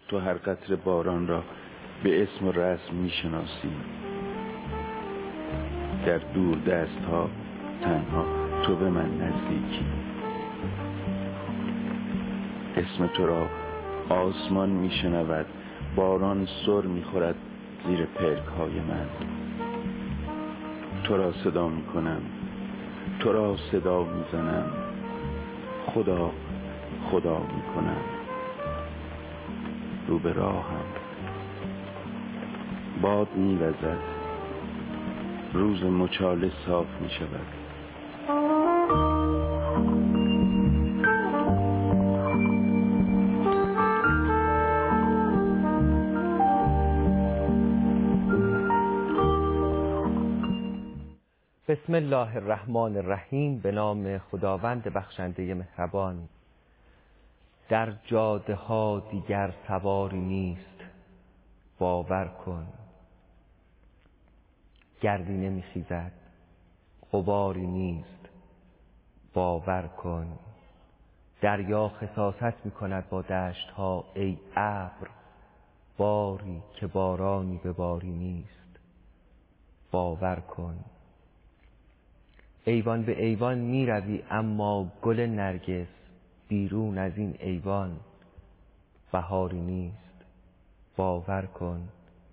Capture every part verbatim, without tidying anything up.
تو هر قطره باران را به اسم و رسم میشناسی. در دور دست ها تنها تو به من نزدیکی. اسم تو را آسمان میشنود، باران سر میخورد زیر پلک های من. تو را صدا میکنم، تو را صدا میزنم، خدا خدا میکنم. رو به راهم باد میوزد، روز مچاله صاف میشود. بسم الله الرحمن الرحیم. به نام خداوند بخشنده مهربان. در جاده ها دیگر سواری نیست، باور کن. گردی نمیخیزد، غباری نیست، باور کن. دریا خساست میکند با دشت ها ای ابر، باری که بارانی به باری نیست، باور کن. ایوان به ایوان می روی اما گل نرگس بیرون از این ایوان بهاری نیست، باور کن.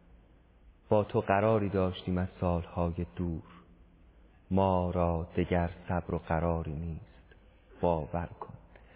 با تو قراری داشتیم از سالهای دور، ما را دگر صبر و قراری نیست، باور کن.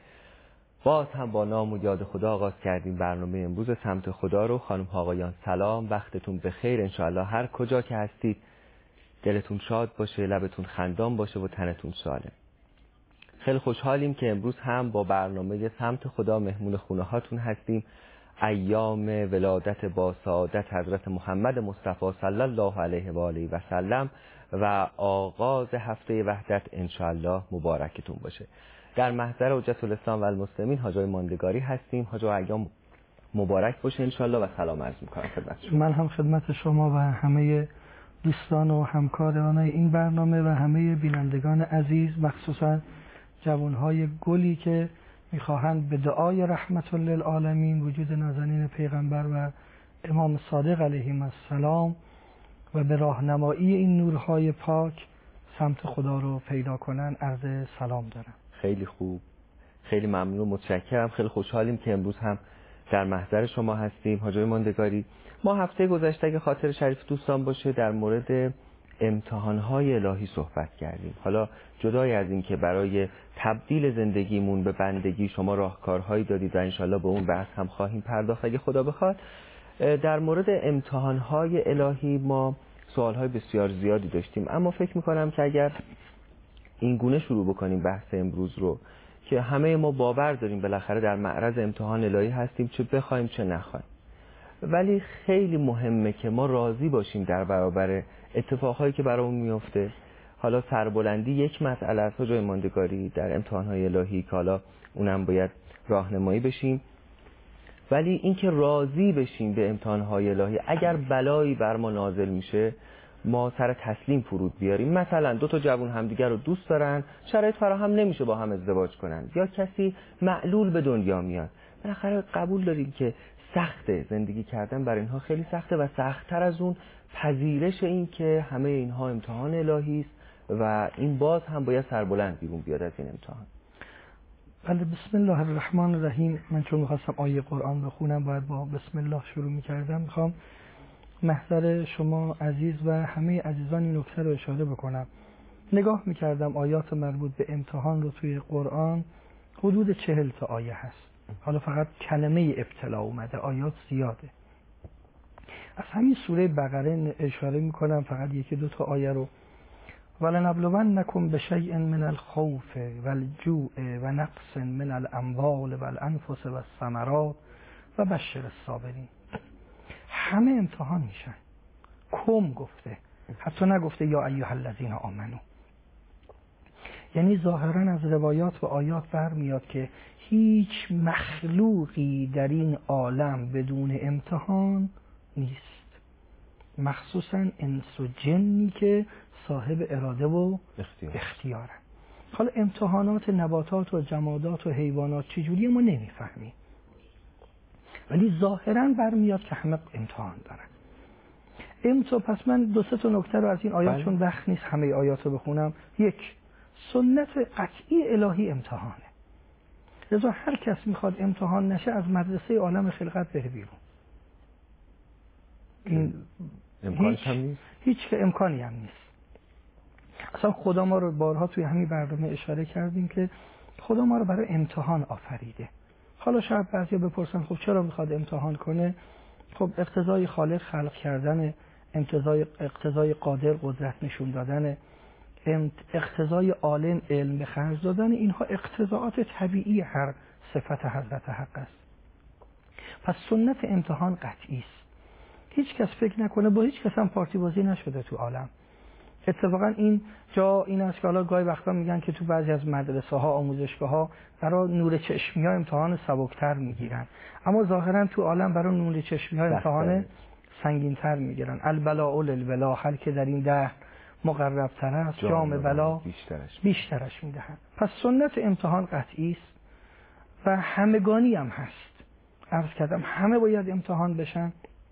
باز هم با نام و یاد خدا آغاز کردیم برنامه امروز سمت خدا رو. خانم ها آقایان سلام، وقتتون بخیر. انشاءالله هر کجا که هستید دلتون شاد باشه، لبتون خندان باشه و تنتون سالم. خیلی خوشحالیم که امروز هم با برنامه سمت خدا مهمون خونه هاتون هستیم. ایام ولادت با سعادت حضرت محمد مصطفی صلی الله علیه و آله و سلم و آغاز هفته وحدت انشاءالله مبارکتون باشه. در محضر حجت الاسلام و المسلمین حاج آقای ماندگاری هستیم. حاج آقا ایام مبارک باشه انشاءالله و سلام عرض می‌کنم خدمت شما. من هم خدمت شما و همه دوستان و همکاران این برنامه و همه بینندگان عزیز، مخصوصا جوانهای گلی که میخواهند به دعای رحمت للعالمین وجود نازنین پیغمبر و امام صادق علیهم السلام و به راهنمایی این نورهای پاک سمت خدا رو پیدا کنن عرض سلام دارم. خیلی خوب، خیلی ممنون، متشکرم. خیلی خوشحالیم که امروز هم در محضر شما هستیم. حاج آقای ماندگاری، ما هفته گذشته اگه خاطر شریف دوستان باشه در مورد امتحانهای الهی صحبت کردیم. حالا جدای از این که برای تبدیل زندگیمون به بندگی شما راهکارهایی دادید و انشالله به اون بحث هم خواهیم پرداخت اگه خدا بخواد، در مورد امتحانهای الهی ما سوالهای بسیار زیادی داشتیم، اما فکر میکنم که اگر این گونه شروع بکنیم بحث امروز رو که همه ما باور داریم بالاخره در معرض امتحان الهی هستیم، چه بخوایم چه نخوایم، ولی خیلی مهمه که ما راضی باشیم در برابر اتفاقهایی که برامون میفته. حالا سربلندی یک مسئله است جای ماندگاری در امتحانهای الهی که حالا اونم باید راهنمایی بشیم، ولی اینکه راضی بشیم به امتحانهای الهی. اگر بلایی بر ما نازل میشه ما سر تسلیم فرود بیاریم. مثلا دو تا جوان همدیگر رو دوست دارن، شرایط فراهم نمیشه با هم ازدواج کنن، یا کسی معلول به دنیا میاد، بالاخره قبول داریم که سخته، زندگی کردن برای اینها خیلی سخته و سخت‌تر از اون پذیرش این که همه اینها امتحان الهی است و این باز هم باید سربلند بیرون بیاد از این امتحان. بله، بسم الله الرحمن الرحیم. من چون میخواستم آیه قرآن بخونم باید با بسم الله شروع میکردم. میخوام محضر شما عزیز و همه عزیزان این نکته رو اشاره بکنم. نگاه میکردم آیات مربوط به امتحان رو توی قرآن حدود چهل تا آیه هست. حالا فقط کلمه ابتلا اومده، آیات زیاده. از همین سوره بقره اشاره میکنم فقط یکی دو تا آیه رو. ولنبلونکم بشیء من الخوف والجوع و نقص من الاموال والانفس والثمرات و بشر الصابرین. همه امتحان میشن. کم گفته، حتی نگفته یا ایها الذین آمنو. یعنی ظاهرا از روایات و آیات برمیاد که هیچ مخلوقی در این عالم بدون امتحان نیست، مخصوصا انس و جنی که صاحب اراده و اختیار. اختیارن. حالا امتحانات نباتات و جمادات و حیوانات چجوری ما نمیفهمیم، ولی ظاهراً برمیاد که همه امتحان دارن. امتحان پس من دو سه تا نکته رو از این آیات چون وقت نیست همه آیات رو بخونم. یک، سنت قطعی الهی امتحانه. لذا هر کس میخواد امتحان نشه از مدرسه عالم خلقت بره بیرون. این امکانش هم نیست. هیچ که امکانی هم نیست. اصلا خدا ما رو بارها توی همین برنامه اشاره کردیم که خدا ما رو برای امتحان آفریده. حالا شاید بعضیا بپرسن خب چرا میخواد امتحان کنه؟ خب اقتضای خالق خلق کردن، اقتضای اقتضای قادر قدرت نشون دادن، اقتضای عالم علم به خرج دادن، اینها اقتضاعات طبیعی هر صفت حضرت حق است. پس سنت امتحان قطعی است. هیچ کس فکر نکنه، با هیچ کس هم پارتی بازی نشده تو عالم. اتفاقا این جا این است که حالا گاهی وقتا میگن که تو بعضی از مدرسه ها، آموزشگاه ها برای نور چشمی ها امتحان سبکتر میگیرن، اما ظاهرا تو عالم برای نور چشمی ها امتحان سنگین‌تر میگیرن. البلاء للولا، هر که در این ده مقرب تر است جام بلا بیشترش, بیشترش میدهن. پس سنت امتحان قطعی است و همگانی هم هست. عرض کردم همه باید امتحان بشن.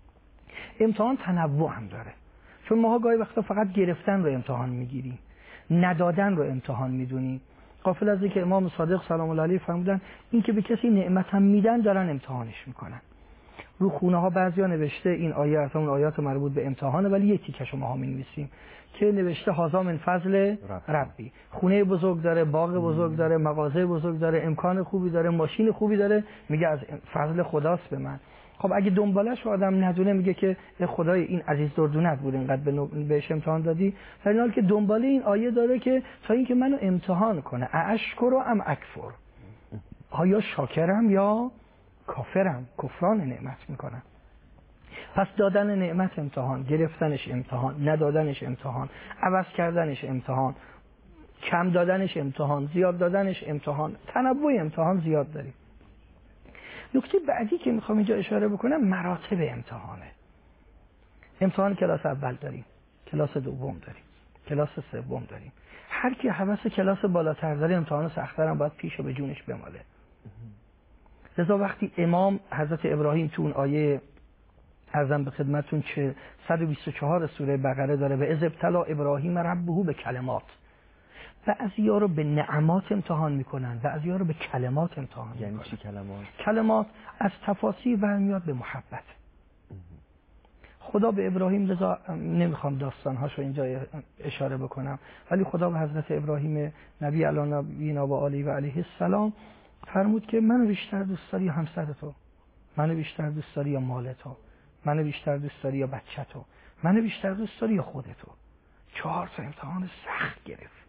امتحان تنوع هم داره، چون ماها گاهی وقتا فقط گرفتن رو امتحان میگیریم، ندادن رو امتحان میدونیم. غافل از اینکه امام صادق سلام الله علیه فرمودن این که به کسی نعمت هم میدن دارن امتحانش میکنن. رو خونه ها بعضیا نوشته این آیه از اون آیات مربوط به امتحانه، ولی یک تیکش ما ها می‌نویسیم که نوشته هازا من فضل ربی. خونه بزرگ داره، باغ بزرگ داره، مغازه بزرگ داره، امکان خوبی داره، ماشین خوبی داره، میگه از فضل خداست به من. خب اگه دنبالش آدم ندونه میگه که خدای این عزیز دردونت بود اینقدر بهش امتحان دادی، در این حال که دنبال این آیه داره که تا اینکه منو امتحان کنه اشکر ام اکفر، آیا شاکرم یا کافرم، کفران نعمت میکنم. پس دادن نعمت امتحان، گرفتنش امتحان، ندادنش امتحان، عوض کردنش امتحان، کم دادنش امتحان، زیاد دادنش امتحان، تنوع امتحان زیاد داریم. نکته بعدی که میخوام اینجا اشاره بکنم مراتب امتحانه. امتحان کلاس اول داریم، کلاس دوم داریم، کلاس سوم داریم. هر کی حواس کلاس بالاتر داره امتحان سخت‌تر هم باید پیش و به جونش بماله. لذا وقتی امام حضرت ابراهیم تو اون آیه عرضم به خدمتون چه صد و بیست و چهار سوره بقره داره و اذ ابتلی ابراهیم ربه به کلمات، بعضیا رو به نعمات امتحان میکنن، بعضیا رو به کلمات امتحان یعنی میکنن. چی کلمات؟ کلمات از تفاسیر برمیاد به محبت. خدا به ابراهیم، لذا نمیخوام داستانهاش رو اینجا اشاره بکنم، ولی خدا به حضرت ابراهیم نبی علی نبینا و علیه و علیه السلام فرمود که منو بیشتر دوست داری یا همسر تو؟ منو بیشتر دوست داری یا مال تو؟ منو بیشتر دوست داری یا بچه تو؟ منو بیشتر دوست داری یا خودتو؟ چهار تا امتحان سخت گرفت.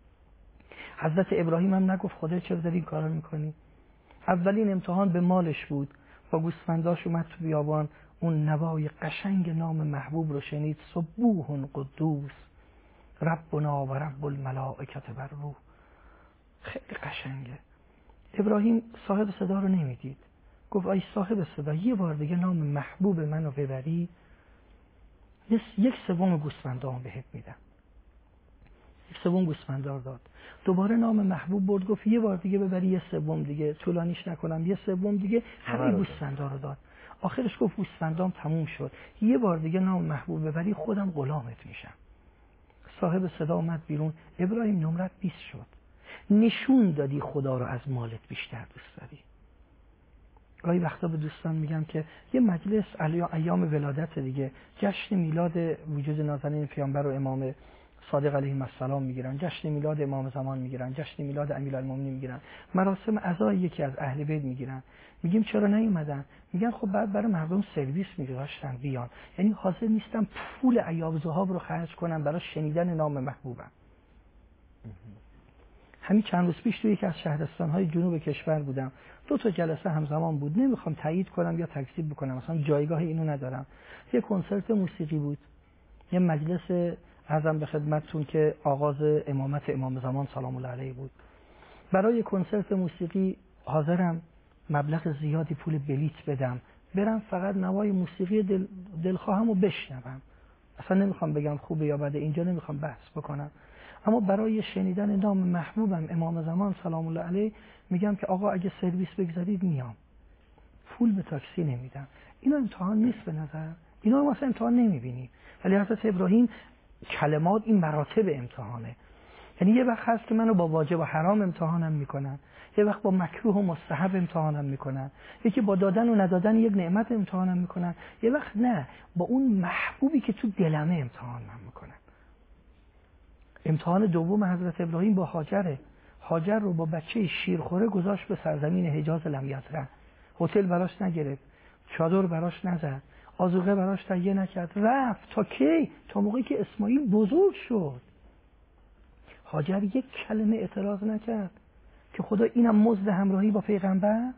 حضرت ابراهیم هم نگفت خدا چرا داری این کارو میکنی؟ اولین امتحان به مالش بود. با گوسفنداش اومد تو بیابان، اون نوای قشنگ نام محبوب رو شنید، سبوح قدوس ربنا و رب الملائکه و الروح. خیلی قشنگه. ابراهیم صاحب صدا رو نمیدید، گفت ای صاحب صدا یه بار دیگه نام محبوب منو ببری یک سوم گوسفندام بهت میدم. یک سوم گوسفندار داد. دوباره نام محبوب برد، گفت یه بار دیگه ببری یه سوم دیگه، طولانیش نکنم، یه سوم دیگه، همه گوسفندا رو داد. آخرش گفت گوسفندام تموم شد، یه بار دیگه نام محبوب ببری خودم غلامت میشم. صاحب صدا اومد بیرون، ابراهیم نمرت بیست شد. نشون دادی خدا رو از مالت بیشتر دوست داری. گاهی وقتا به دوستان میگم که یه مجلس ایام ولادت دیگه، جشن میلاد وجود نازنین پیامبر و امام صادق علیه السلام میگیرن، جشن میلاد امام زمان میگیرن، جشن میلاد امیرالمومنین میگیرن، مراسم عزای یکی از اهل بیت میگیرن. میگیم چرا نیومدن؟ میگن خب بعد برای مردم سرویس میذاشتن بیان، یعنی حاضر نیستم پول ایاب ذهاب رو خرج کنم برای شنیدن نام محبوبم. همین چند روز پیش توی یکی از شهرستان‌های جنوب کشور بودم، دو تا جلسه همزمان بود. نمیخوام تایید کنم یا تکذیب بکنم، مثلا جایگاه اینو ندارم. یه کنسرت موسیقی بود، یه مجلس عرضم به خدمتتون که آغاز امامت امام زمان سلام الله علیه بود. برای کنسرت موسیقی حاضرم مبلغ زیادی پول بلیت بدم، برم فقط نوای موسیقی دل دلخواهمو بشنوم. اصلا نمیخوام بگم خوبه یا بده، اینجا نمیخوام بحث بکنم، اما برای شنیدن نام محبوبم امام زمان سلام الله علیه میگم که آقا اگه سرویس بگذارید میام. پول به تاکسی نمیدم. اینا امتحان نیست به نظر؟ اینا رو مثلا امتحان نمیبینیم، ولی حضرت ابراهیم کلمات این مراتب امتحانه. یعنی یه وقت هست که منو با واجب و حرام امتحانم میکنن، یه وقت با مکروه و مستحب امتحانم میکنن، یکی با دادن و ندادن یک نعمت امتحانم میکنن، یه وقت نه، با اون محبوبی که تو دلمه امتحانم میکنن. امتحان دوم حضرت ابراهیم با هاجره. هاجر رو با بچه شیرخوره گذاشت به سرزمین حجاز لم یزرع. هتل براش نگرفت، چادر براش نزد، آذوقه براش تهیه نکرد، رفت تا کی؟ تا موقعی که اسماعیل بزرگ شد. هاجر یک کلمه اعتراض نکرد که خدا اینم مزد همراهی با پیغمبر.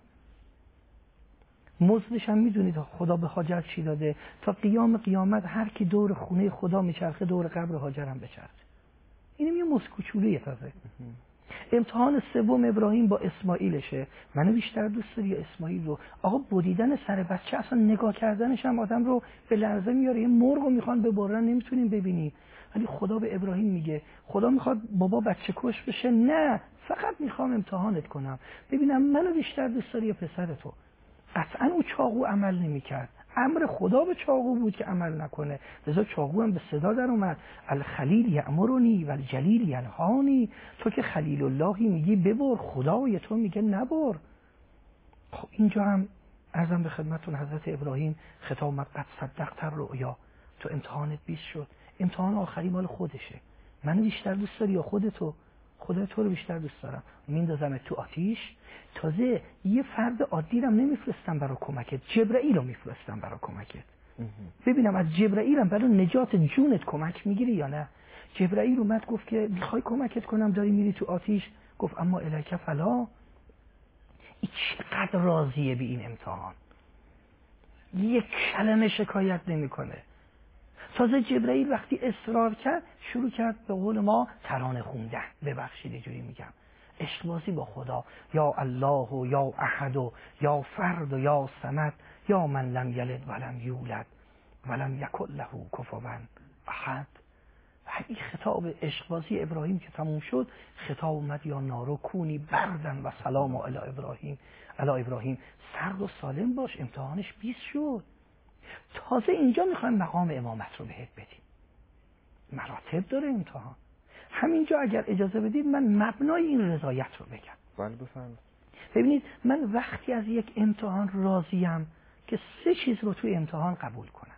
مزدش هم میدونید خدا به هاجر چی داده؟ تا قیام قیامت هر کی دور خونه خدا میچرخه دور قبر هاجر هم بچرخه. اینم یه مزد کوچولویه. تازه امتحان سوم ابراهیم با اسماعیلشه. منو بیشتر دوست داری یا اسماعیل رو؟ آقا بریدن سر بچه، اصلا نگاه کردنش هم آدم رو به لرزه میاره. یه مرغ رو میخوان ببرن نمیتونیم ببینیم، ولی خدا به ابراهیم میگه خدا میخواد بابا بچه کش بشه؟ نه، فقط میخوام امتحانت کنم ببینم منو بیشتر دوست داری یا پسر تو. قطعا او چاقو عمل نمیکرد، امر خدا به چاقو بود که عمل نکنه، لذا چاقو هم به صدا در اومد. الخلیل یأمرنی و الجلیل ینهانی. تو که خلیل اللهی میگی ببر، خدای تو میگه نبر. خب اینجا هم عرضم به خدمتون حضرت ابراهیم خطاب قد صدقت الرؤیا، تو امتحانت بیست شد. امتحان آخری مال خودشه. منو بیشتر دوست داری یا خودتو؟ خدا تو رو بیشتر دوست دارم، میندازمت تو آتیش. تازه یه فرد عادی رو نمیفرستم برای کمکت، جبرائیل رو میفرستم برای کمکت. ببینم از جبرائیل هم برای نجات جونت کمک میگیری یا نه. جبرائیل اومد گفت که میخوای کمکت کنم داری میری تو آتیش؟ گفت اما الیک فلا. این چقدر راضیه به این امتحان، یک کلمه شکایت نمیکنه. تازه جبرائیل وقتی اصرار کرد شروع کرد به قول ما ترانه خوندن. ببخشید اینجوری میگم، عشق بازی با خدا. یا الله و یا احد و یا فرد و یا صمد یا من لم یلد ولم یولد ولم یکن له کفوا احد. این خطاب عشق بازی ابراهیم که تموم شد، خطاب اومد یا نارو کونی بردن و سلام علی ابراهیم. علی ابراهیم سرد و سالم باش. امتحانش بیست شد. تازه اینجا میخوایم مقام امامت رو بهت بدیم. مراتب داره امتحان. همینجا اگر اجازه بدید من مبنای این رضایت رو بگم. بله بفرمایید. ببینید من وقتی از یک امتحان راضیم که سه چیز رو توی امتحان قبول کنم.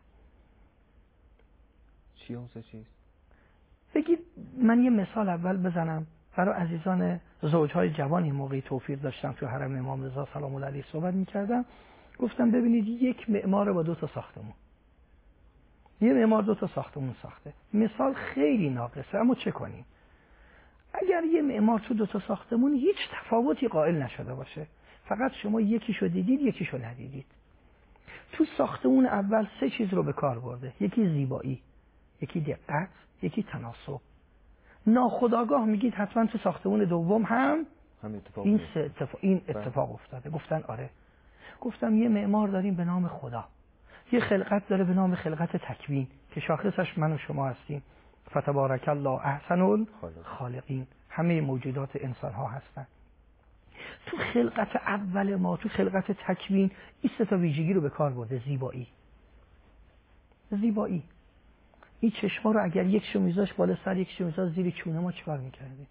چی اون سه چیز؟ بگید من یه مثال اول بزنم برای عزیزان زوجهای جوانی. موقعی توفیق داشتم تو حرم امام رضا سلام الله علیه صحبت می‌کردم، گفتم ببینید یک معمار با دو تا ساختمون، یه معمار دو تا ساختمون ساخته. مثال خیلی ناقصه اما چه کنیم؟ اگر یه معمار تو دو تا ساختمون هیچ تفاوتی قائل نشده باشه، فقط شما یکیشو دیدید یکیشو ندیدید. تو ساختمون اول سه چیز رو به کار برده، یکی زیبایی، یکی دقت، یکی تناسب. ناخودآگاه میگید حتما تو ساختمون دوم هم هم اتفاق این سه اتفاق این اتفاق افتاده. گفتن آره. گفتم یه معمار داریم به نام خدا، یه خلقت داره به نام خلقت تکوین که شاخصش من و شما هستیم. فتبارک الله احسن الخالقین، همه موجودات انسان ها هستن. تو خلقت اول ما، تو خلقت تکوین، این سه تا ویژگی رو به کار برده. زیبایی، زیبایی. این چشما رو اگر یکشو میذاش بالا سر، یکشو میذاش زیر چونه، ما چیکار میکردیم؟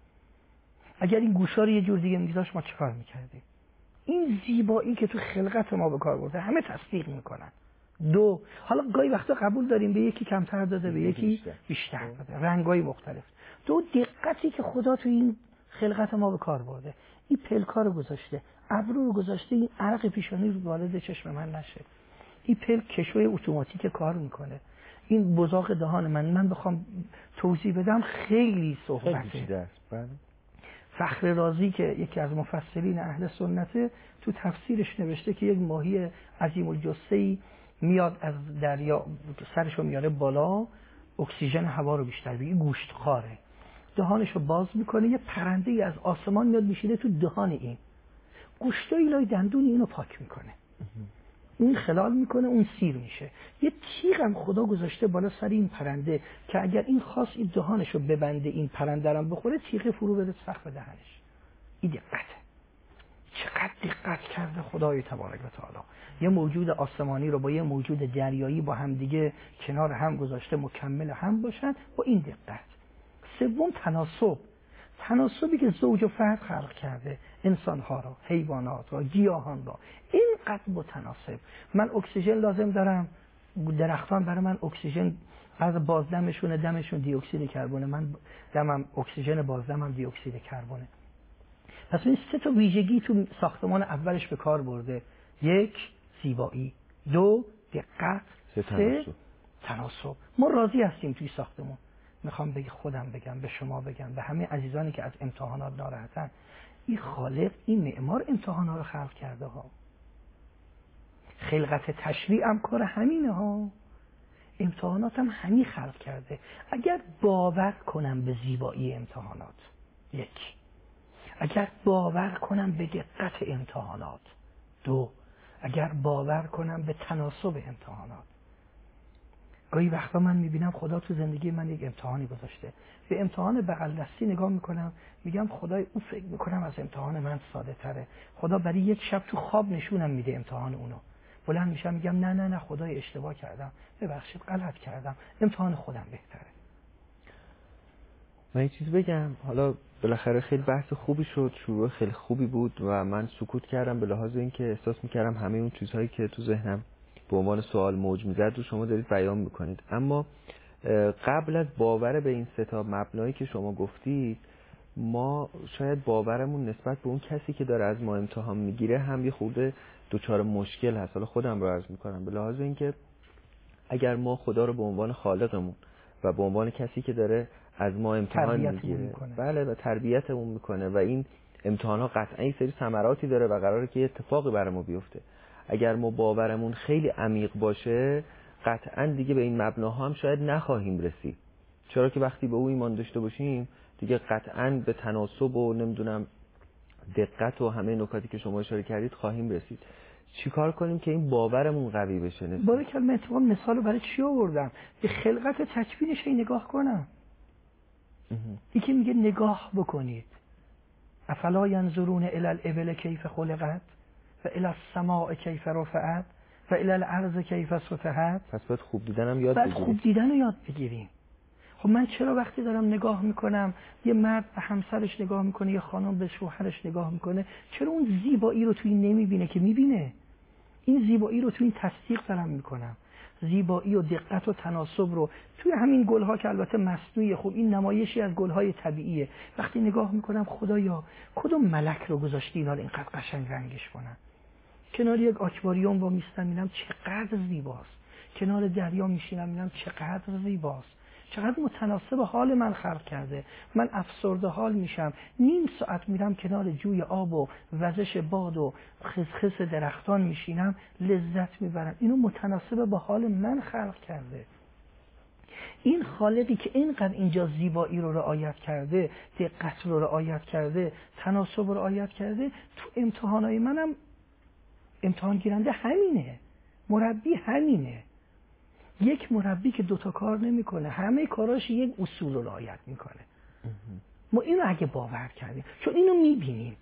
اگر این گوشا رو یه جور دیگه میذاش ما چیکار میکردیم؟ این زیبایی که تو خلقت ما به کار برده همه تصدیق میکنن. دو، حالا گاهی وقتا قبول داریم به یکی کمتر داده به یکی بیشتر داده، رنگای مختلف. دو، دقتی که خدا تو این خلقت ما به کار برده. این پلکا رو گذاشته، ابرو رو گذاشته، این عرق پیشانی رو وارد چشم من نشه. این پلک کشوی اتوماتیک کار میکنه. این بزاق دهان من من بخوام توضیح بدم خیلی صحبته. فخر رازی که یکی از مفسرین اهل سنته تو تفسیرش نوشته که یک ماهی عظیم الجثه‌ای میاد از دریا، سرشو میاره بالا، اکسیژن هوا رو بیشتر بگیره، گوشتخواره، دهانشو باز میکنه، یه پرنده‌ای از آسمان میاد میشینه تو دهان این گوشتای لای دندون اینو پاک میکنه، اون خلال میکنه، اون سیر میشه. یه تیغ هم خدا گذاشته بالا سر این پرنده که اگر این خاص این دهانشو ببنده این پرنده رو بخوره، تیغ فرو بده سقف دهنش. این دقته. چقدر دقت کرده خدای تبارک و تعالی یه موجود آسمانی رو با یه موجود دریایی با هم دیگه کنار هم گذاشته مکمل هم باشن با این دقت. سوم تناسب، تناسبی که زوج و فرد خلق کرده، انسانها را، حیوانات را، گیاهان را، اینقدر متناسب. من اکسیژن لازم دارم، درختان برای من اکسیژن از بازدمشون دمشون دی اکسید کربونه، من دمم اکسیژن بازدمم دی اکسید کربونه. پس این سه تا ویژگی تو ساختمان اولش به کار برده. یک، زیبایی. دو، دقت. سه، تناسب. تناسب. ما راضی هستیم توی ساختمون. میخوام بگی خودم بگم، به شما بگم، به همه عزیزانی که از امتحانات ناراحتن، این خالق، این معمار امتحانا رو خلق کرده ها. خلقت تشریع هم کار همینه ها. امتحانات هم همین خلق کرده. اگر باور کنم به زیبایی امتحانات، یک. اگر باور کنم به دقت امتحانات، دو. اگر باور کنم به تناسب امتحانات. گاهی وقتا من میبینم خدا تو زندگی من یک امتحانی گذاشته، به امتحان بغل دستی نگاه میکنم میگم خدای اون فکر میکنم از امتحان من ساده تره. خدا برای یک شب تو خواب نشونم میده امتحان اونو. بلند میشم میگم نه نه نه خدای اشتباه کردم، ببخشید غلط کردم، امتحان خودم بهتره. من یه چیز بگم، حالا بالاخره خیلی بحث خوبی شد، شروع خیلی خوبی بود و من سکوت کردم به لحاظ اینکه احساس میکردم همه اون چیزهایی که تو ذهنم به عنوان سوال موج میزد رو شما دارید بیان میکنید. اما قبل از باور به این سه تا مبنایی که شما گفتید، ما شاید باورمون نسبت به اون کسی که داره از ما امتحان میگیره هم یه خورده دوچار مشکل هست. حالا خودم رو عرض میکنم به لحاظ اینکه اگر ما خدا رو به عنوان خالقمون و به عنوان کسی که داره از ما امتحان میگیره، بله، و تربیتمون میکنه و این امتحان ها قطعا این سری ثمراتی داره و قراره که اتفاقی برای ما بیفته، اگر ما باورمون خیلی عمیق باشه قطعا دیگه به این مبناها هم شاید نخواهیم رسید. چرا که وقتی به او ایمان داشته باشیم دیگه قطعا به تناسب و نمیدونم دقت و همه نکاتی که شما اشاره کردید خواهیم رسید. چیکار کنیم که این باورمون قوی بشه؟ برای کلمه اتفاق مثال برای چی آوردم؟ به خلقت تکوینش نگاه کنم. یکی میگه نگاه بکنید. افلا ینظرون الی الابل کیف خلقت و الی السماء کیف رفعت و الی الارض کیف سطحت. پس باید خوب دیدن هم یاد بگیریم. باید خوب دیدن رو یاد بگیریم. خب من چرا وقتی دارم نگاه میکنم یه مرد به همسرش نگاه میکنه، یه خانم به شوهرش نگاه میکنه، چرا اون زیبایی رو توی نمیبینه که میبینه؟ این زیبایی رو توی این تصدیق دارم میکنم. زیبایی و دقت و تناسب رو توی همین گلها که البته مصنوعیه، خب این نمایشی از گلهای طبیعیه، وقتی نگاه میکنم خدایا کدوم ملک رو گذاشتی اینا رو اینقدر قشنگ رنگش کنن. کنار یک آکواریوم با میستم میبینم چقدر زیباست، کنار دریا میشینم میبینم چقدر زیباست، چقدر متناسب حال من خلق کرده. من افسرده حال میشم، نیم ساعت میرم کنار جوی آب و وزش باد و خسخس درختان میشینم، لذت میبرم. اینو متناسب با حال من خلق کرده. این خالقی که اینقدر اینجا زیبایی رو رعایت کرده، دقت رو رعایت کرده، تناسب رو رعایت کرده، تو امتحانای منم امتحان گیرنده همینه، مربی همینه. یک مربی که دوتا کار نمیکنه، همه کاراش یک اصول رو رعایت میکنه. ما اینو اگه باور کردیم، چون اینو میبینیم،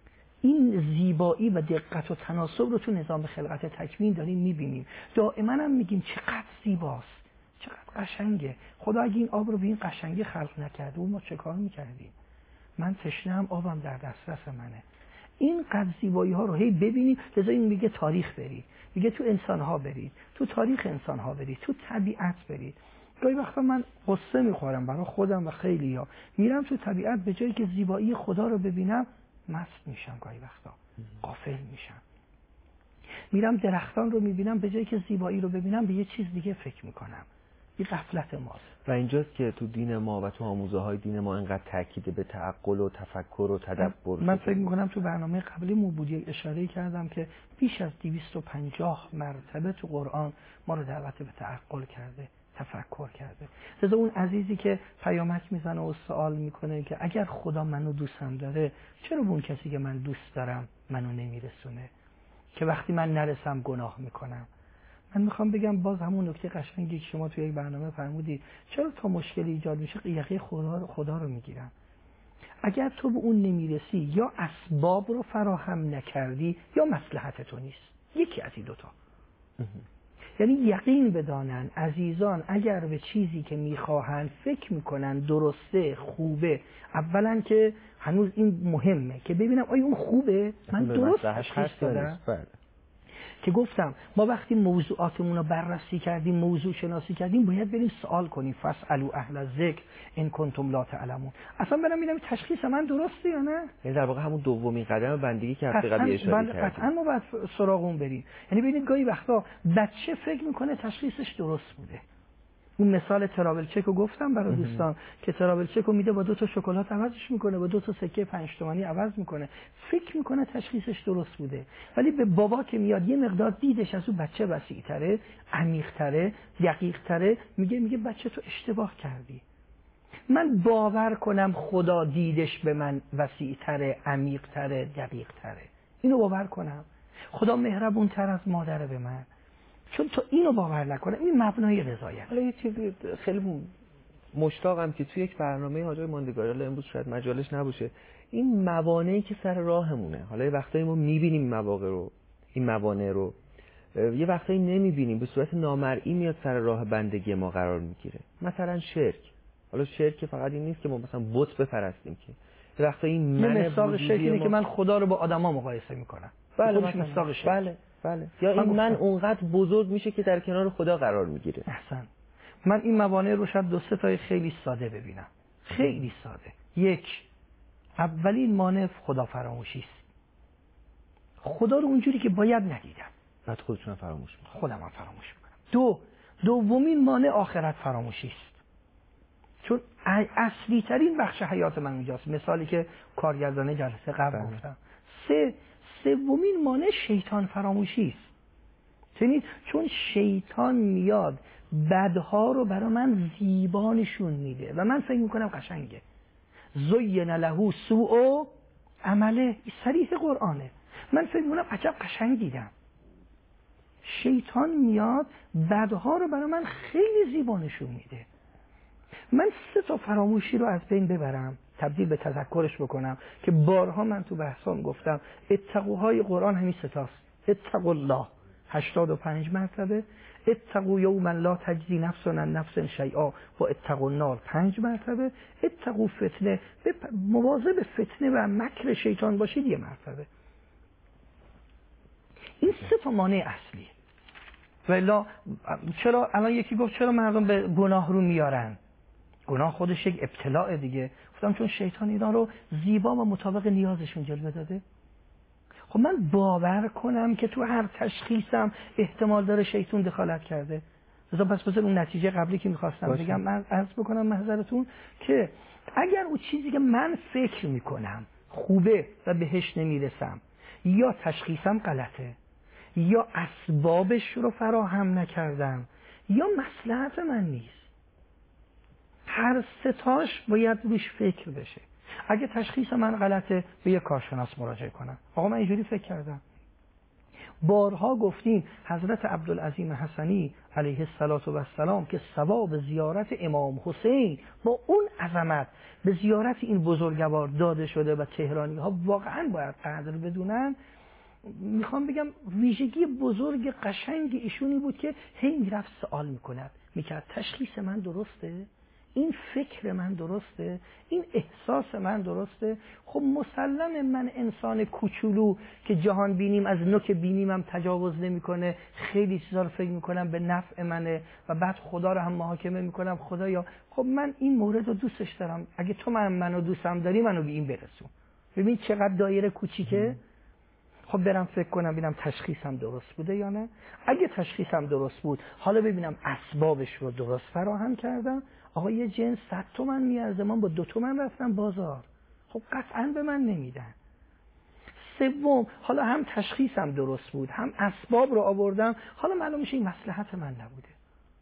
این زیبایی و دقت و تناسب رو تو نظام خلقت تکوین داریم میبینیم، دائما هم میگیم چقدر زیباست، چقدر قشنگه. خدا اگه این آب رو به این قشنگی خلق نکرده اون ما چه کار میکردیم؟ من تشنه‌ام، آبم در دسترس منه. این قدر زیبایی ها رو هی ببینیم. لذا این میگه تاریخ برید، میگه تو انسان ها برید، تو تاریخ انسان ها برید، تو طبیعت برید. گاهی وقتا من قصه میخورم برای خودم و خیلی ها، میرم تو طبیعت به جایی که زیبایی خدا رو ببینم مست میشم، گاهی وقتا غافل میشم. میرم درختان رو میبینم به جایی که زیبایی رو ببینم به یه چیز دیگه فکر میکنم. این غفلت ماست. و اینجاست که تو دین ما و تو آموزه های دین ما اینقدر تاکید به تعقل و تفکر و تدبر. من فکر میکنم تو برنامه قبلی مو بودی اشاره کردم که بیش از دویست و پنجاه مرتبه تو قرآن ما رو دعوت به تعقل کرده، تفکر کرده. لذا اون عزیزی که پیامک میزنه و سوال میکنه که اگر خدا منو دوستم داره چرا به اون کسی که من دوست دارم منو نمیرسونه، که وقتی من نرسم گناه میکنم؟ من میخوام بگم باز همون نکته قشنگی که شما توی یک برنامه فرمودید، چرا تا مشکلی ایجاد میشه یقه خدا رو خدا رو میگیرم؟ اگر تو به اون نمیرسی یا اسباب رو فراهم نکردی یا مصلحت تو نیست، یکی از این دوتا. یعنی یقین بدانن عزیزان اگر به چیزی که میخواهند فکر میکنن درسته خوبه، اولا که هنوز این مهمه که ببینم آیا اون خوبه، من درست تشخیص دادم. که گفتم ما وقتی موضوعاتمون رو بررسی کردیم، موضوع شناسی کردیم، باید بریم سوال کنیم فاسالوا اهل الذکر ان کنتم لا تعلمون. اصلا برام میگم تشخیص من درسته یا نه؟ یعنی در واقع همون دومین قدم بندگی که هفته قبل اشاره کردیم. قطعاً ما باید سراغ اون بریم. یعنی ببینید گاهی وقتا بچه فکر میکنه تشخیصش درست بوده. اون مثال تراول چک رو گفتم برای دوستان که تراول چک رو میده با دو تا شکلات عوضش میکنه، با دو تا سکه پنج تومانی عوض میکنه، فکر میکنه تشخیصش درست بوده، ولی به بابا که میاد یه مقدار دیدش از اون بچه وسیع‌تره، عمیق‌تره، دقیق‌تره، میگه میگه بچه تو اشتباه کردی. من باور کنم خدا دیدش به من وسیع‌تره، عمیق‌تره، دقیق‌تره، اینو باور کنم خدا مهربون‌تر از مادر به من، چون تو اینو باور نکنه این مبنای رضایت. حالا یه چیزی خیلی مشتاقم که توی یک برنامه حاج ماندگاری، حالا امروز شاید مجالش نباشه، این موانعی که سر راهمونه، حالا یه وقتایی ما میبینیم این مواقع رو، این موانع رو، یه وقتایی نمیبینیم، به صورت نامرئی میاد سر راه بندگی ما قرار میگیره. مثلا شرک. حالا شرک فقط این نیست که ما مثلا بت بپرستیم، که یه وقتایی من مثال شرک اینه که من خدا رو با آدما مقایسه میکنم. بله مثلا بله بله یا این من اونقدر بزرگ میشه که در کنار خدا قرار میگیره. احسن. من این موانع رو شاید دو سه تای خیلی ساده ببینم، خیلی ساده. یک، اولین مانع خدا فراموشی است. خدا رو اونجوری که باید ندیدم، بعد خودتون فراموش میکنم، خودم هم فراموش میکنم. دو، دومین مانع آخرت فراموشی است، چون اصلی ترین بخش حیات من اونجاست، مثالی که کارگردان جلسه قبل گفتم. سه، سومین مانع شیطان فراموشی است. یعنی چون شیطان میاد بدها رو برای من زیبا نشون میده و من فکر میکنم قشنگه. زین له سوء عمله، این صریح قرآنه. من فکر میکنم عجب قشنگ دیدم. شیطان میاد بدها رو برای من خیلی زیبا نشون میده. من سه تا فراموشی رو از بین ببرم، تبدیل به تذکرش بکنم که بارها من تو بحثام گفتم اتقوهای قرآن همین سه تاست. اتقوا الله هشتاد و پنج مرتبه، اتقوا یوما لا تجزی نفس عن نفس شیئا و اتقوا النار پنج مرتبه، اتقوا فتنه، مواظب فتنه و مکر شیطان باشید یه مرتبه. این سه تا مانع اصلی. ولی چرا الان یکی گفت چرا مردم به گناه رو میارن؟ گناه خودش یک ابتلاع دیگه. گفتم چون شیطان اینا رو زیبا و مطابق نیازشون جلوه داده. خب من باور کنم که تو هر تشخیصم احتمال داره شیطان دخالت کرده. لذا پس بذار اون نتیجه قبلی که میخواستم بگم من عرض بکنم محضرتون که اگر اون چیزی که من فکر میکنم خوبه و بهش نمیرسم، یا تشخیصم غلطه، یا اسبابش رو فراهم نکردم، یا مصلحت من نیست. هر ستاش باید روش فکر بشه. اگه تشخیص من غلطه به یک کارشناس مراجعه کنم. آقا من اینجوری فکر کردم. بارها گفتیم حضرت عبدالعظیم حسنی علیه السلام که ثواب زیارت امام حسین با اون عظمت به زیارت این بزرگوار داده شده و تهرانی ها واقعا باید قدر بدونن. میخوام بگم ویژگی بزرگ قشنگ ایشونی بود که هی میرفت سوال میکند، میکرد تشخیص من درسته؟ این فکر من درسته؟ این احساس من درسته؟ خب مسلم من انسان کوچولو که جهان بینیم از نوک بینیمم تجاوز نمیکنه، خیلی چیزا رو فکر میکنم به نفع منه و بعد خدا رو هم محاکمه میکنم. خدایا خب من این مورد رو دوستش دارم، اگه تو من منو دوستم داری منو به این برسون. ببین چقدر دایره کوچیکه. خب برم فکر کنم ببینم تشخیصم درست بوده یا نه. اگه تشخیصم درست بود حالا ببینم اسبابش رو درست فراهم کردم. آقا یه جنس صد تومن میارزه، من با دو تومن رفتم بازار، خب قطعا به من نمیدن. سوم حالا هم تشخیصم درست بود هم اسباب رو آوردم، حالا معلوم میشه این مصلحت من نبوده.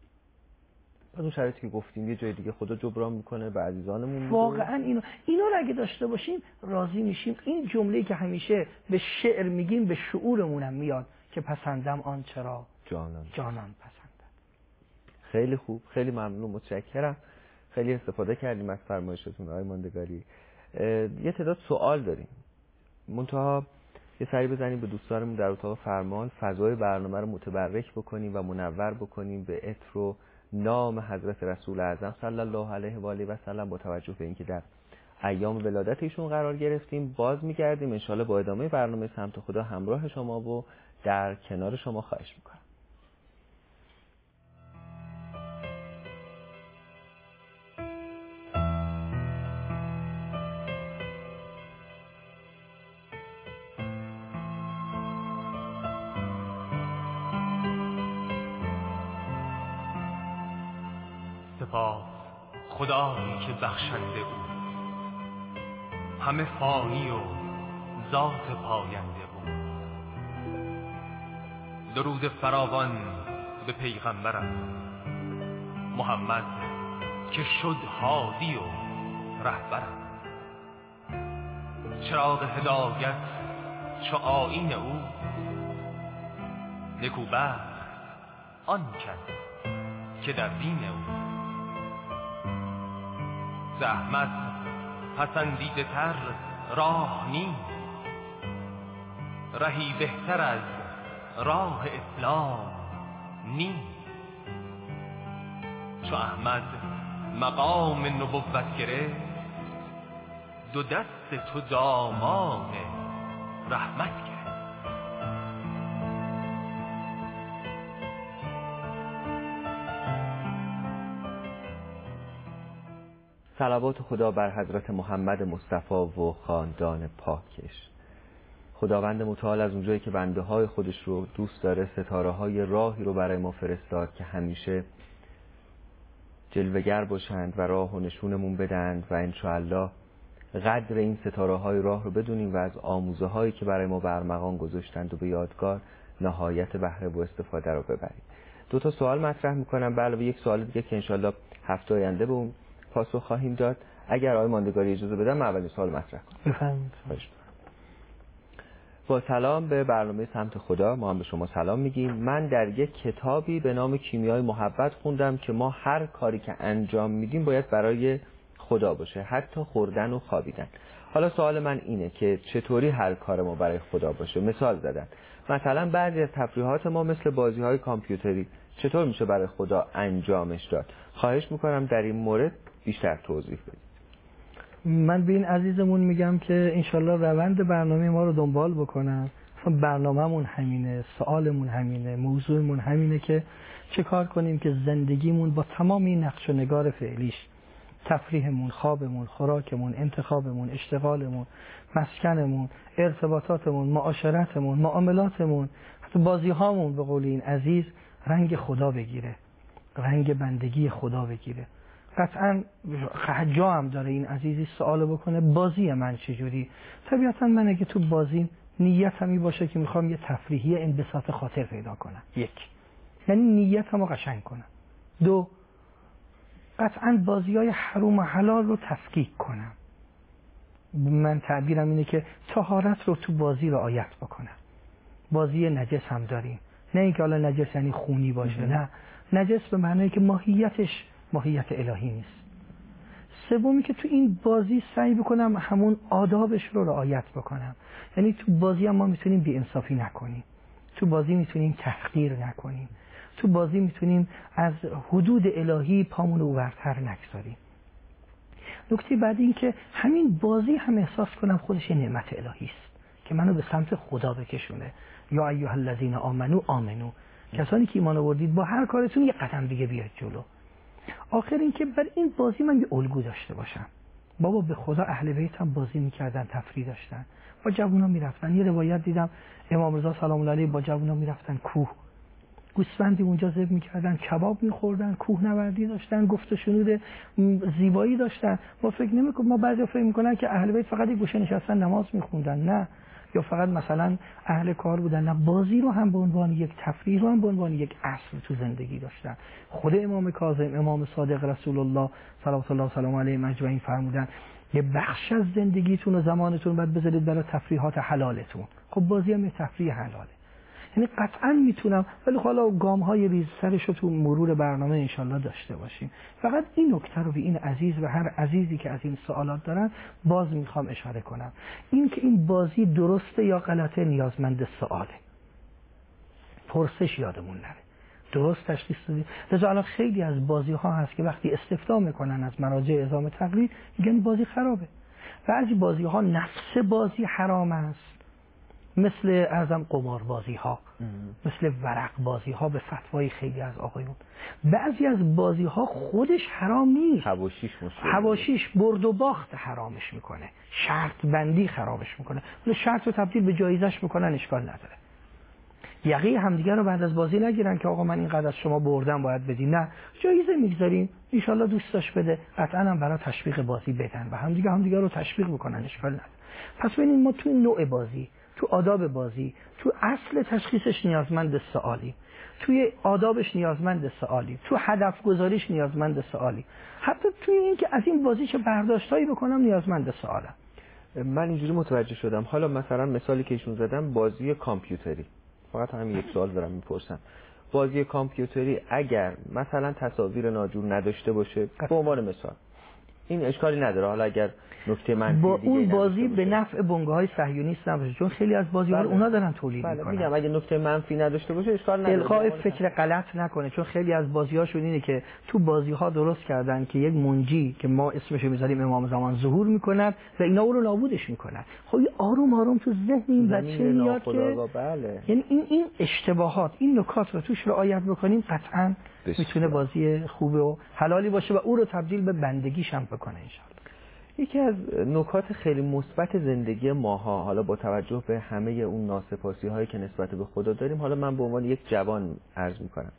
از اون شرایطی که گفتیم یه جای دیگه خدا جبران میکنه به عزیزانمون. واقعا اینو اینا رو اگه داشته باشیم راضی میشیم. این جمله‌ای که همیشه به شعر میگیم به شعورمونم میاد که پسندم آن چرا جانان جانان پسندد. خیلی خوب، خیلی ممنون، متشکرم. خیلی استفاده کردیم از فرمایشتون آقای ماندگاری. یه تعداد سوال داریم، منتها یه سری بزنیم به دوستانمون در اتاق فرمان، فضای برنامه رو متبرک بکنیم و منور بکنیم به عطر و نام حضرت رسول اعظم صلی الله علیه و آله و سلم. با توجه به اینکه در ایام ولادت ایشون قرار گرفتیم، باز می‌گردیم ان شاءالله با ادامه برنامه سمت خدا همراه شما و در کنار شما خواهش می‌کنم. سپاس خدایی که بخشنده او، همه فانی و ذات پاینده او. درود فراوان به پیغمبرم محمد که شد هادی و رهبرم. چراغ هدایت چو آیین او، نکوبخت آن کس که در دین او. زحمت پسندیده تر راه نیست، رهی بهتر از راه اسلام نیست. چو احمد مقام نبوت گرفت، دو دست تو دامان رحمت گرفت. صلوات خدا بر حضرت محمد مصطفی و خاندان پاکش. خداوند متعال از اونجایی که بنده های خودش رو دوست داره، ستاره های راهی رو برای ما فرستاد که همیشه جلوگر باشند و راه و نشونمون بدند و انشاءالله قدر این ستاره های راه رو بدونیم و از آموزه هایی که برای ما برمغان گذاشتند و به یادگار نهایت بهره و استفاده رو ببریم. دو تا سوال مطرح میکنم به علاوه یک سوال دیگه که انشاءالله هفته آینده به اون پاسخ خواهیم داد. اگر آقای ماندگاری اجازه بدن من اولین سوال مطرح کنم. بفرمایید. با سلام به برنامه سمت خدا، ما هم به شما سلام میگیم. من در یک کتابی به نام کیمیای محبت خوندم که ما هر کاری که انجام میدیم باید برای خدا باشه، حتی خوردن و خوابیدن. حالا سوال من اینه که چطوری هر کار ما برای خدا باشه؟ مثال زدن، مثلا بعضی از تفریحات ما مثل بازی های کامپیوتری چطور میشه برای خدا انجامش داد؟ خواهش میکنم در این مورد بیشتر توضیح بدید. من به این عزیزمون میگم که انشالله روند برنامه ما رو دنبال بکنن. برنامه‌مون همینه، سوالمون همینه، موضوعمون همینه که چه کار کنیم که زندگیمون با تمام این نقش و نگار فعلیش، تفریحمون، خوابمون، خوراکمون، انتخابمون، اشتغالمون، مسکنمون، ارتباطاتمون، معاشرتمون، معاملاتمون، حتی بازی‌هامون به قول این عزیز رنگ خدا بگیره، رنگ بندگی خدا بگیره. قطعا جا هم داره این عزیزی سوال بکنه بازی من چجوری؟ طبیعتا من اگه تو بازی نیت همی باشه که میخوام یه تفریحی انبساط خاطر پیدا کنم، یک، یعنی نیت همو قشنگ کنم. دو، قطعا بازی های حروم و حلال رو تفکیک کنم. من تعبیرم اینه که طهارت رو تو بازی رعایت بکنم. بازی نجس هم داریم، نه اینکه حالا نجس یعنی خونی باشه، نه، نجس به معنی که ماهیتش ماهیت الهی نیست. سومی که تو این بازی سعی بکنم همون آدابش رو رعایت بکنم، یعنی تو بازی هم ما میتونیم بی‌انصافی نکنیم، تو بازی میتونیم تحقیر نکنیم، تو بازی میتونیم از حدود الهی پامون رو ورتر نگذاریم. نکته بعد این که همین بازی هم احساس کنم خودش نعمت الهی است که منو به سمت خدا بکشونه. یا ایها الذین آمنو آمنو، کسانی که ایمان آوردید با هر کارتون یه قدم دیگه بیاید جلو. آخر این که بر این بازی من یه الگو داشته باشم. بابا به خدا اهل بیت هم بازی میکردن، تفریح داشتن، با جوونا میرفتن. یه روایت دیدم امام رضا سلام الله علیه با جوونا میرفتن کوه، گوسفندی اونجا ذبح میکردن، کباب میخوردن، کوه نوردی داشتن، گفت و شنود زیبایی داشتن. ما فکر نمیکنم، ما بعضی فکر میکنن که اهل بیت فقط یه گوشه نشستن نماز میخوندن، نه، یا فقط مثلا اهل کار بودن، نه، بازی رو هم به عنوان یک تفریح رو هم به عنوان یک اصل تو زندگی داشتن. خود امام کاظم، امام صادق رسول الله صلوات الله وسلامه علیه اجمعین فرمودن یه بخش از زندگیتون و زمانتون باید بذارید برای تفریحات حلالتون. خب بازی هم یه تفریح حلاله. یعنی قطعا میتونم، ولی حالا گام های ریزسرش رو تو مرور برنامه انشالله داشته باشیم. فقط این نکته رو به این عزیز و هر عزیزی که از این سوالات دارن باز میخوام اشاره کنم، این که این بازی درسته یا غلطه نیازمند سواله، پرسش یادمون نره، درست تشخیص بدیم. لذا الان خیلی از بازی ها هست که وقتی استفتا میکنن از مراجع اعزام تقلید میگن بازی خرابه. بعضی بازی ها نفس بازی حرام است، مثل ارزم قمار بازی ها، مثل ورق بازی ها به فتوای خیلی از آقایون. بعضی از بازی ها خودش حرام نیست، حواشیش مشکل، حواشیش برد و باخت حرامش میکنه، شرط بندی خرابش میکنه، ولی شرط رو تبدیل به جایزش میکنن، اشکال نداره. یقه همدیگه رو بعد از بازی نگیرن که آقا من اینقدر از شما بردم باید بدی، نه، جایزه میگذاریم ان شاءالله دوست داشت بده، قطعا هم برای تشویق بازی بدن و همدیگه همدیگه رو تشویق میکنن، اشکال نداره. پس ببینید ما تو نوع بازی، تو آداب بازی، تو اصل تشخیصش نیازمند سوالی، توی آدابش نیازمند سوالی، تو هدف گذاریش نیازمند سوالی، حتی توی این که از این بازی چه برداشتایی بکنم نیازمند سوالم. من اینجوری متوجه شدم. حالا مثلا مثالی که ایشون زدم بازی کامپیوتری، فقط همین یک سوال دارم میپرسم، بازی کامپیوتری اگر مثلا تصاویر ناجور نداشته باشه به عنوان مثال، این اشکالی نداره. حالا اگر نکته منفی با دیگه اون بازی باشه. به نفع بنگاه‌های صهیونیست نباشه، چون خیلی از بازی‌ها بله. اونا دارن تولید بله. میکنن. میگم اگه نکته منفی نداشته باشه اشکال نداره، القاء فکر غلط نکنه، چون خیلی از بازی‌هاشون اینه که تو بازی‌ها درست کردن که یک منجی که ما اسمش رو می‌ذاریم امام زمان ظهور میکنن و اینا او رو نابودش میکنن. خب آروم آروم تو ذهن این بچه میاد که بله. یعنی این این اشتباهات، این نکات رو توش رعایت بکنیم قطعاً میتونه بازی خوبه و حلالی باشه و او رو تبدیل به بندگیش هم بکنه ان شاء الله. یکی از نکات خیلی مثبت زندگی ماها، حالا با توجه به همه اون ناسپاسی هایی که نسبت به خدا داریم، حالا من به عنوان یک جوان عرض میکنم،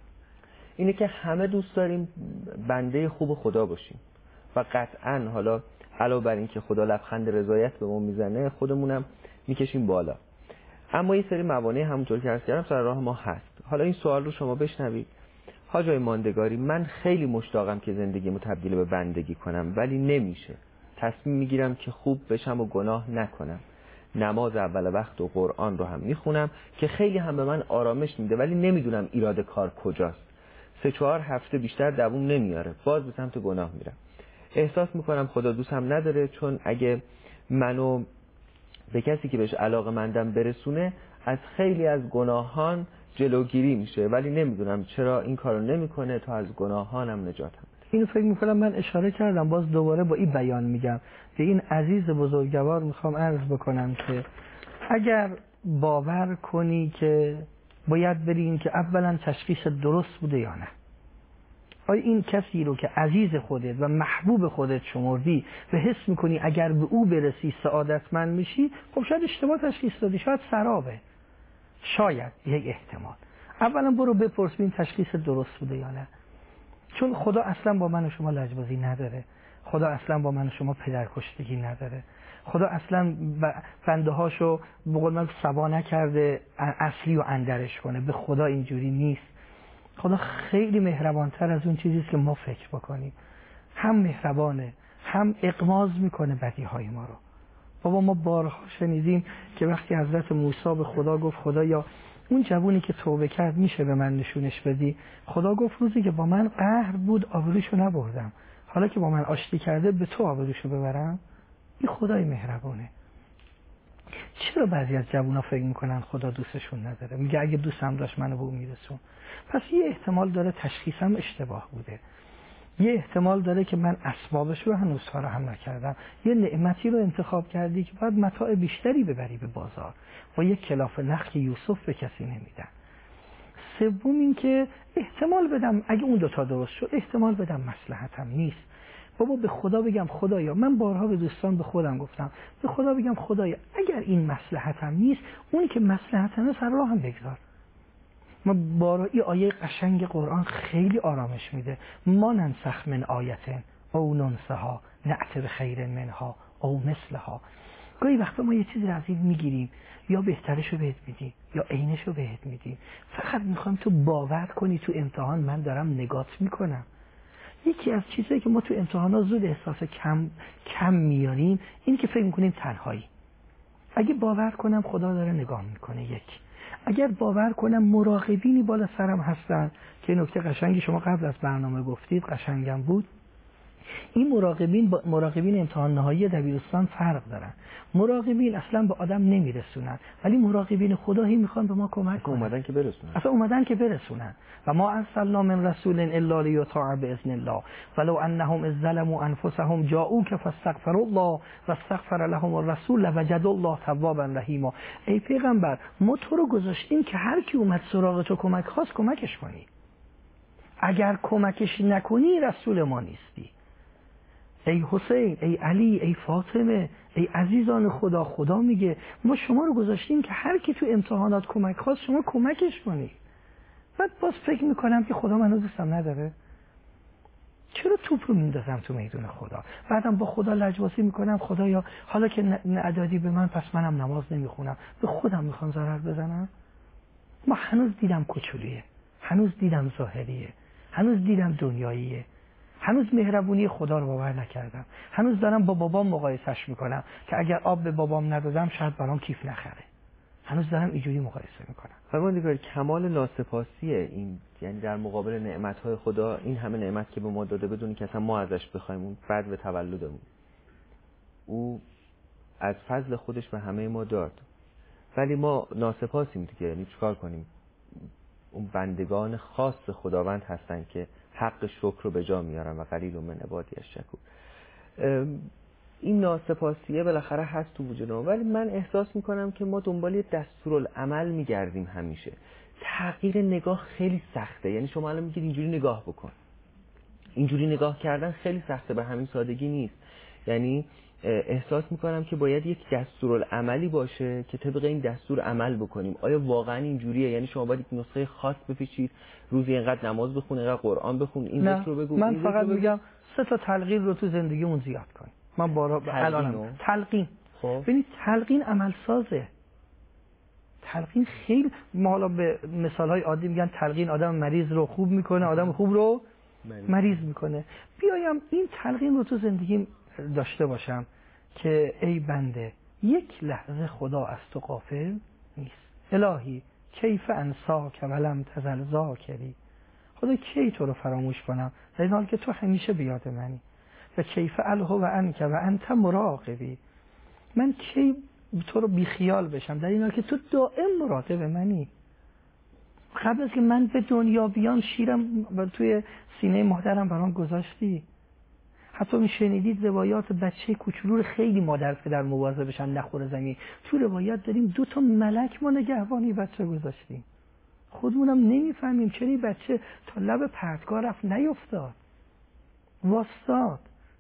اینه که همه دوست داریم بنده خوب خدا باشیم و قطعا حالا علاوه بر این که خدا لبخند رضایت به ما میزنه، خودمونم میکشیم بالا. اما یه سری موانع همونطور که عرض کردم سر راه ما هست. حالا این سوال رو شما بشنوید. حاج آقای ماندگاری، من خیلی مشتاقم که زندگیمو تبدیل به بندگی کنم ولی نمیشه. تصمیم میگیرم که خوب بشم و گناه نکنم. نماز اول وقت و قرآن رو هم میخونم که خیلی هم به من آرامش میده، ولی نمیدونم ایراد کار کجاست. سه چهار هفته بیشتر دووم نمیاره، باز به سمت گناه میرم. احساس میکنم خدا دوستم نداره، چون اگه منو به کسی که بهش علاقه مندم برسونه از خیلی از گناهان جلوگیری میشه، ولی نمیدونم چرا این کارو نمیکنه تا از گناهانم نجاتم. اینو فکر میکنم من اشاره کردم، باز دوباره با این بیان میگم به این عزیز بزرگوار میخوام عرض بکنم که اگر باور کنی که باید بریم که اولا تشخیص درست بوده یا نه، آیا این کسی رو که عزیز خودت و محبوب خودت شمردی و حس میکنی اگر به او برسی سعادتمند میشی، خب شاید اشتباه تشخیص دادی، شاید سرابه، شاید یک احتمال. اولا برو بپرس این تشخیص درست بوده یا نه، چون خدا اصلا با من و شما لجبازی نداره، خدا اصلا با من و شما پدرکشتگی نداره، خدا اصلا بنده هاشو به قول من سبا نکرده اصلی و اندرش کنه، به خدا اینجوری نیست. خدا خیلی مهربانتر از اون چیزیست که ما فکر بکنیم، هم مهربانه هم اغماض میکنه بدی های ما رو. بابا ما بارها شنیدیم که وقتی حضرت موسی به خدا گفت خدایا اون جوونی که توبه کرد میشه به من نشونش بدی؟ خدا گفت روزی که با من قهر بود آبروشو نبردم، حالا که با من آشتی کرده به تو آبروشو ببرم؟ این خدای مهربانه. چرا بعضی از جوونا فکر میکنن خدا دوستشون نداره؟ میگه اگه دوستم داشت منو به اون میرسون. پس یه احتمال داره تشخیصم اشتباه بوده، یه احتمال داره که من اسبابش رو هنوز فراهم نکردم، یه نعمتی رو انتخاب کردی که باید متاع بیشتری ببری به بازار، با یک کلاف نخ یوسف به کسی نمیدن. سوم این که احتمال بدم اگه اون دوتا درست شد احتمال بدم مصلحتم نیست. بابا به خدا بگم خدایا، من بارها به دوستان به خودم گفتم، به خدا بگم خدایا اگر این مصلحتم نیست، اونی که مصلحتمه سر راهم بگذار. ما بارها این آیه قشنگ قرآن خیلی آرامش میده، ما ننسخ من آیتن او ننسها نأت بخیر منها او مثلها. گاهی وقتا ما یه چیزی از این میگیریم، یا بهترشو بهت میدیم یا عینشو بهت میدیم، فقط میخوام تو باور کنی تو امتحان من دارم نگات میکنم. یکی از چیزایی که ما تو امتحانا زود احساس کم کم میاریم این که فکر میکنیم تنهایی. اگه باور کنم خدا داره نگاه میکنه، یک اگر باور کنم مراقبینی بالا سرم هستن که نکته قشنگی شما قبل از برنامه گفتید قشنگم بود، این مراقبین با مراقبین امتحان نهایی دبیرستان فرق دارن. مراقبین اصلا به آدم نمیرسونن، ولی مراقبین خدایی میخوان به ما کمک کنن. اومدن که برسونن. اصلا اومدن که برسونن. و ما ارسلنا من رسول الا لیطاع باذن الله ولو انهم اذ ظلموا انفسهم جاءوك فاستغفروا الله واستغفر لهم الرسول لوجدوا الله توابا رحیما. ای پیغمبر ما تو رو گذاشتیم که هر کی اومد سراغ تو کمک خواست کمکش کنی. اگر کمکش نکنی رسول ما نیستی. ای حسین، ای علی، ای فاطمه، ای عزیزان خدا، خدا میگه ما شما رو گذاشتیم که هر کی تو امتحانات کمک خواست شما کمکش کنی. بعد باز فکر میکنم که خدا منو دوستم نداره، چرا توپ رو میندازم تو میدون خدا؟ بعدم با خدا لجبازی میکنم، خدایا حالا که ندادی به من پس منم نماز نمیخونم، به خودم میخوام ضرر بزنم. ما هنوز دیدم کوچولیه، هنوز دیدم ظاهریه، هنوز دیدم دنیاییه، هنوز مهربونی خدا رو باور نکردم، هنوز دارم با بابام مقایسش میکنم که اگر آب به بابام ندادم شاید برام کیف نخره، هنوز دارم اینجوری مقایسه میکنم. فرمانده کمال ناسپاسیه این، یعنی در مقابل نعمت‌های خدا، این همه نعمت که به ما داده بدون که اصلا ما ازش بخوایم، اون بعد به تولدمون او از فضل خودش به همه ما داد، ولی ما ناسپاسیم دیگه. یعنی چیکار کنیم؟ اون بندگان خاص خداوند هستن که حق شکر رو به جا میارن و قلیل من عبادی الشکور. این ناسپاسیه بالاخره هست تو وجود ما، ولی من احساس میکنم که ما دنبال دستورالعمل میگردیم همیشه. تغییر نگاه خیلی سخته. یعنی شما الان میگید اینجوری نگاه بکن، اینجوری نگاه کردن خیلی سخته، به همین سادگی نیست. یعنی احساس میکنم که باید یک دستورالعملی باشه که طبق این دستور عمل بکنیم. آیا واقعا اینجوریه؟ یعنی شما باید یک نسخه خاص بپیچید، روزی اینقدر نماز بخون، اینقدر قرآن بخون، این ذکر رو بگو. من فقط میگم سه تا تلقین رو تو زندگیمون زیاد کنیم. من بارا الان تلقین. خب ببینید تلقین عمل سازه. تلقین خیلی، ما حالا به مثالهای عادی میگن تلقین آدم مریض رو خوب میکنه، آدم خوب رو مریض میکنه. بیایم این تلقین رو تو زندگیم داشته باشم که ای بنده یک لحظه خدا از تو غافل نیست. الهی کیف انساک ولم تزل ذاکری. خدا کی تو رو فراموش کنم در این حال که تو همیشه به یاد منی. و کیف الهو و انک و انت مراقبی. من کی تو رو بی خیال بشم در این حال که تو دائم مراقب منی. قبل از که من به دنیا بیام شیرم توی سینه مادرم برام گذاشتی. حتی می شنیدید روایات بچه کوچولو رو خیلی مادر پدر مواظب بشن نخوره زمین. تو روایات داریم دو تا ملک ما نگهبانی بچه گذاشتیم. خودمونم نمیفهمیم چرا این بچه تا لب پرتگاه رفت نیفتاد، واسطاد.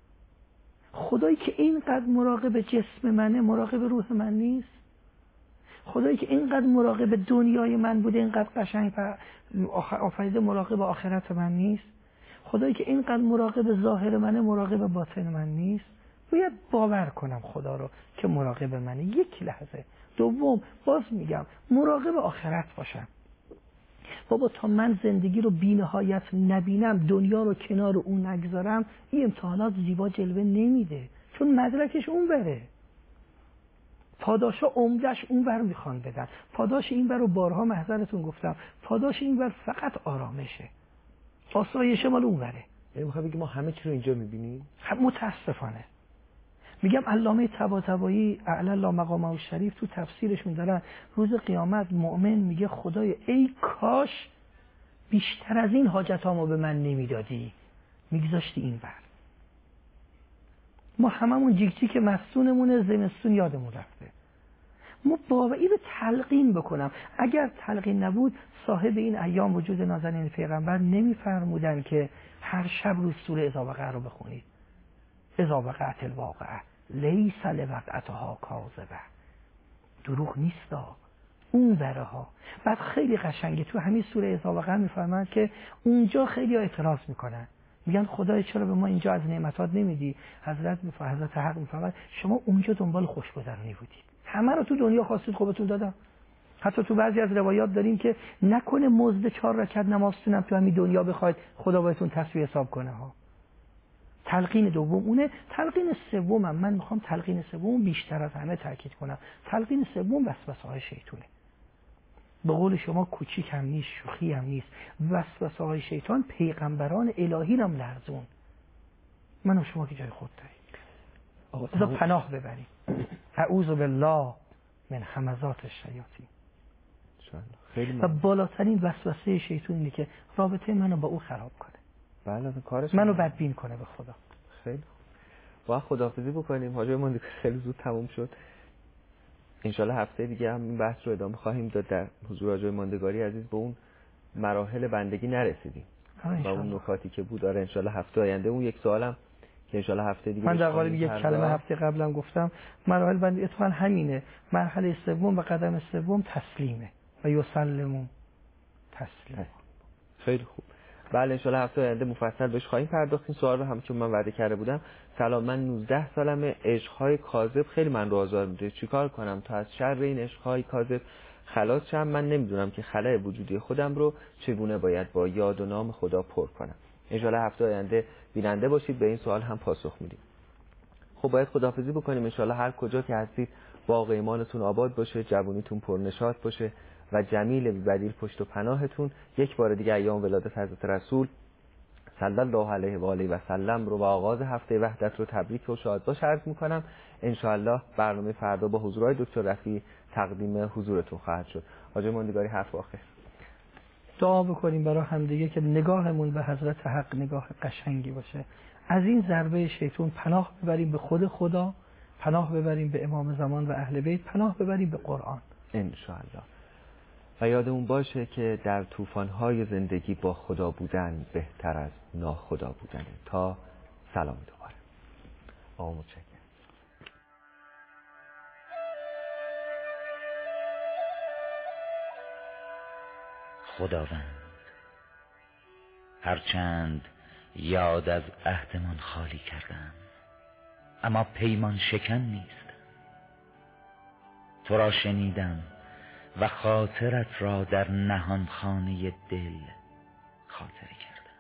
خدایی که اینقدر مراقب جسم منه مراقب روح من نیست؟ خدایی که اینقدر مراقب دنیای من بوده اینقدر قشنگ آفریده مراقب آخرت من نیست؟ خدایی که اینقدر مراقب ظاهر منه مراقب باطن من نیست؟ باید باور کنم خدا رو که مراقب منه یک لحظه. دوم باز میگم مراقب آخرت باشم. بابا تا من زندگی رو بی نهایت نبینم، دنیا رو کنار اون نگذارم، این امتحانات زیبا جلوه نمیده، چون مدرکش اون بره. پاداشا عمدش اون بر میخوان بدن. پاداش این بر رو بارها محضرتون گفتم، پاداش این بر فقط آرامشه، آسایش مال اون بره. یعنی میخوام بگم ما همه چی رو اینجا میبینیم؟ متاسفانه میگم علامه طباطبایی اعلی الله مقامه شریف تو تفسیرشون دارن روز قیامت مؤمن میگه خدای ای کاش بیشتر از این حاجتامو به من نمیدادی، میگذاشتی این بر. ما هممون جیک جیک مستونمونه، زمستون یادمون رفته. ما باوری به تلقین بکنم. اگر تلقین نبود صاحب این ایام وجود نازنین پیغمبر نمیفرمودن که هر شب روز سوره اذا وقع رو بخونید. اذا وقعت الواقعه لیس لوقعتها کاذبه. دروغ نیستا اون بره ها. بعد خیلی قشنگه تو همین سوره اذا وقع میفرماند که اونجا خیلی ها اعتراض میکنن، میگن خدای چرا به ما اینجا از نعمتات نمیدی؟ حضرت میفرماید، حضرت حق میفرماید شما اونجا دنبال خوشگذرانی بودید، همه رو تو دنیا خواستید خوبتون دادم. حتی تو بعضی از روایات داریم که نکنه مزد چهار رکعت نمازتونم تو همین دنیا بخواید خدا بهتون تصفیه حساب کنه ها. تلقین دوم اونه. تلقین سومم من میخوام تلقین سوم بیشتر از همه تاکید کنم. تلقین سوم وسوسه‌های شیطونه. به قول شما کوچیک هم نیست، شوخی هم نیست. وسوسه های شیطان پیغمبران الهی را لرزون. من و شما که جای خود داریم. بذار پناه ببریم. اعوذ بالله من همزات الشیاطین. خیلی و بالاترین وسوسه شیطان اینه که رابطه منو با او خراب کنه. بله کارش منو بدبین کنه به خدا. خیلی با خداحافظی بکنیم. حاجی ماندگاری خیلی زود تموم شد. انشالله هفته دیگه هم این بحث رو ادامه خواهیم داد. در حضور حاجی ماندگاری عزیز به اون مراحل بندگی نرسیدیم و اون نکاتی که بود. آره انشالله هفته آینده اون یک سوالم که انشالله هفته دیگه من در قالب یک کلمه هفته قبلم گفتم مراحل بندگی اتفاقا همینه. مرحله سوم و قدم سوم تسلیمه و یسلمون تسلیم. خیلی خوب. بله انشالله هفته آینده مفصل بهش خواهیم پرداخت. این سوال رو هم که من وعده کرده بودم. سلام، من نوزده سالمه، عشق‌های کاذب خیلی من رو آزار میده. چیکار کنم تا از شر این عشق‌های کاذب خلاص شم؟ من نمیدونم که خلأ وجودی خودم رو چگونه باید با یاد و نام خدا پر کنم. انشالله هفته آینده بیننده باشید، به این سوال هم پاسخ میدیم. خب باید خداحافظی بکنیم. انشالله هر کجا که هستید باغ ایمانتون آباد باشه، جوونیتون پرنشاط باشه و جمیل بدیل پشت و پناهتون. یک بار دیگه ایام ولادت حضرت رسول صلی الله علیه و آله و سلم رو و آغاز هفته وحدت رو تبریک و شاد باش عرض میکنم. انشالله برنامه فردا با حضورهای دکتر رفیعی تقدیم حضورتون خواهد شد. حاجی ماندگاری حرف آخر. دعا بکنیم برای همدیگه که نگاهمون به حضرت حق نگاه قشنگی باشه. از این ضربه شیطان پناه ببریم به خود خدا، پناه ببریم به امام زمان و اهل بیت، پناه ببریم به قرآن انشالله. و یادمون باشه که در طوفان‌های زندگی با خدا بودن بهتر از ناخدا بودن. تا سلام دوباره. آقا متشکرم. خداوند هرچند یاد از عهدمان خالی کردم، اما پیمان شکن نیست. تو را شنیدم و خاطرت را در نهان خانه دل خاطره کردم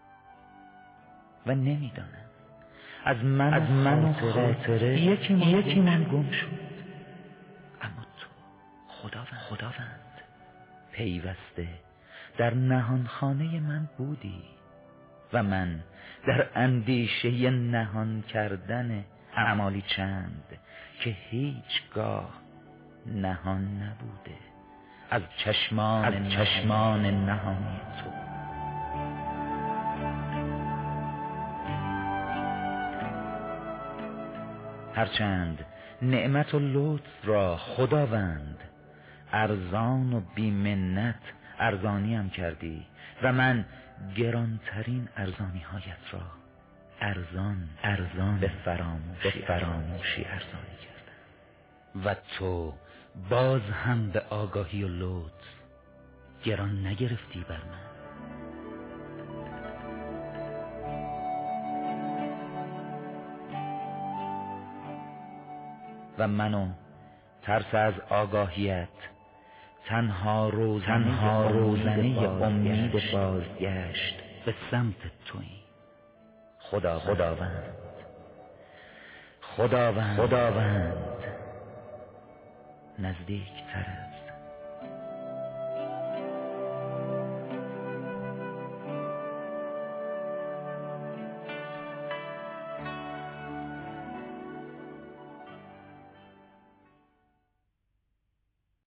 و نمیدانم از من از من خاطره یکی من, یکی من گم شد. اما تو خداوند خداوند پیوسته در نهان خانه من بودی و من در اندیشه نهان کردن اعمالی چند که هیچگاه نهان نبوده از چشمان از چشمان نهانی تو. هرچند نعمت و لطف را خداوند ارزان و بی‌منت ارزانیم کردی و من گرانترین ارزانی هایت را ارزان ارزان به فراموشی, به فراموشی ارزانی کردم و تو باز هم به آگاهی و لطف گران نگرفتی بر من. و منو ترس از آگاهیت تنها روزنه, تنها روزنه امید بازگشت به سمت تویی. خدا خداوند خداوند خداوند نزدیک تر